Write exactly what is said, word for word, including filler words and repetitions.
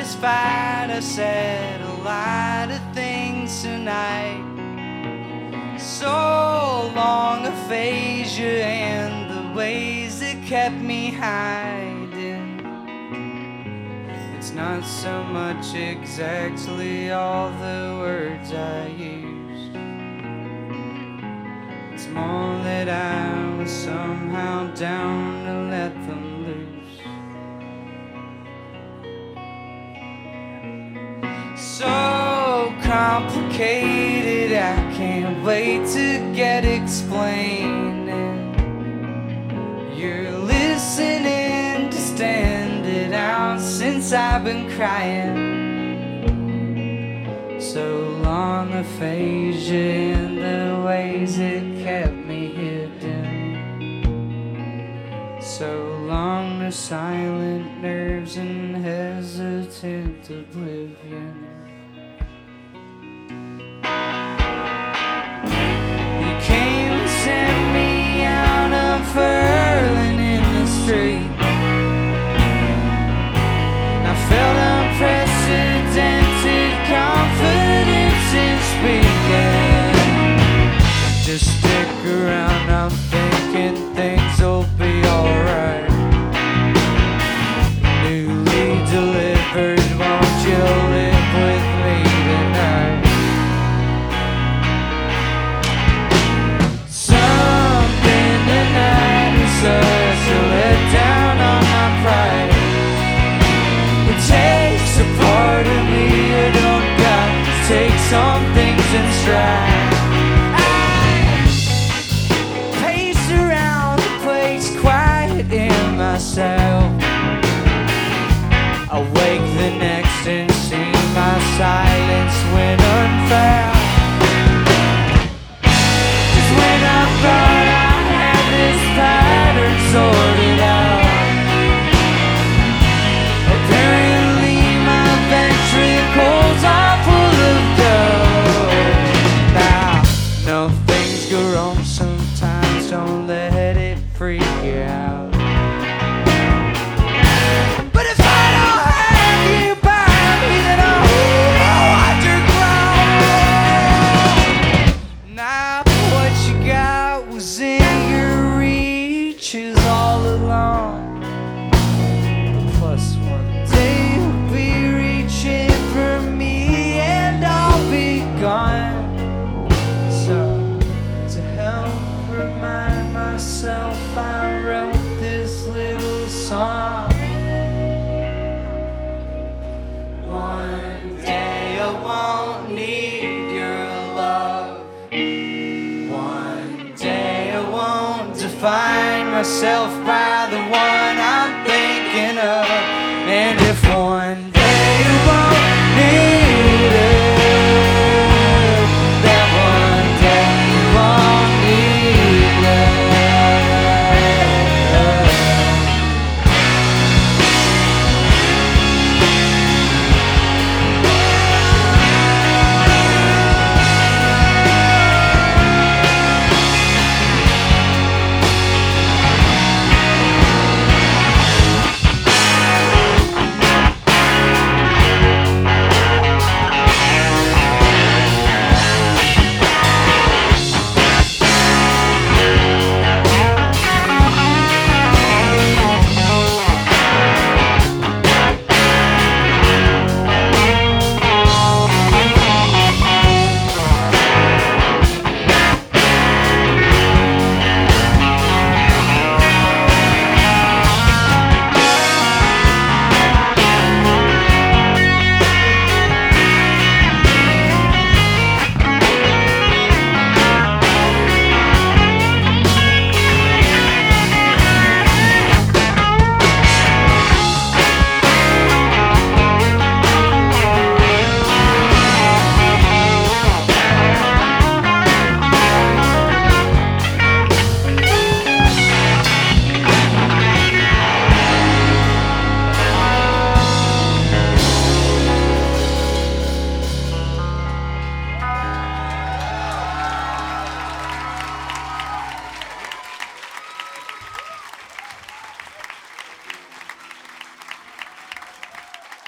satisfied. I said a lot of things tonight. So long aphasia and the ways that kept me hiding. It's not so much exactly all the words I used. It's more that I was somehow down to let them loose. So complicated, I can't wait to get explaining. You're listening to stand it out since I've been crying. So long aphasia in the ways it kept me hidden. So long the silent nerves and hesitant oblivion. Sent me out unfurling in the street. I felt unprecedented confidence in speaking. Just stick around, I'm thinking things will be alright. Newly delivered, won't you live with me tonight? Such a letdown on my pride. It takes a part of me I don't got to take some things in stride. I pace around the place, quiet in myself. I wake the next and see my silence went unfound. Just when I thought I had this pattern sorted out, apparently my ventricles are full of dough. Now, no, things go wrong sometimes, don't let it freak you out. But if I don't have you by me, then I'll underground. Now what you got was in your reaches all along. Plus one day you'll be reaching for me and I'll be gone. So to help remind myself, I wrote this little song. One day I won't need your love. One day I won't define myself by the one I'm thinking of.